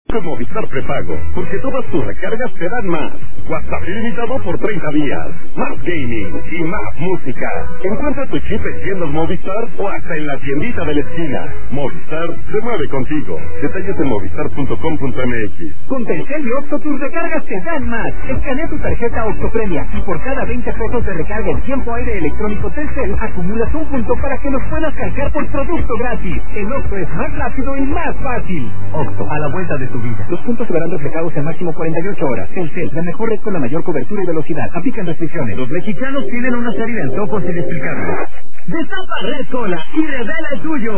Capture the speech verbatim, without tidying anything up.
Con Movistar Prepago, porque todas tus recargas te dan más. WhatsApp ilimitado por treinta días. Más gaming y más música. Encuentra tu chip en tiendas Movistar o hasta en la tiendita de la esquina. Movistar se mueve contigo. Detalles en movistar punto com punto m x. Con Telcel y Oxxo tus recargas te dan más. Escanea tu tarjeta Oxxo Premia y por cada veinte pesos de recarga en tiempo aire electrónico Telcel acumulas un punto para que los puedas canjear por producto gratis. El Oxxo es más rápido y más fácil. Oxxo, a la vuelta de tu vida. Los puntos se verán reflejados en máximo cuarenta y ocho horas. Telcel, la mejor red con la mayor cobertura y velocidad. Aplican restricciones. Los mexicanos tienen una serie de antojos inexplicables. Destapa Red Cola y revela el tuyo.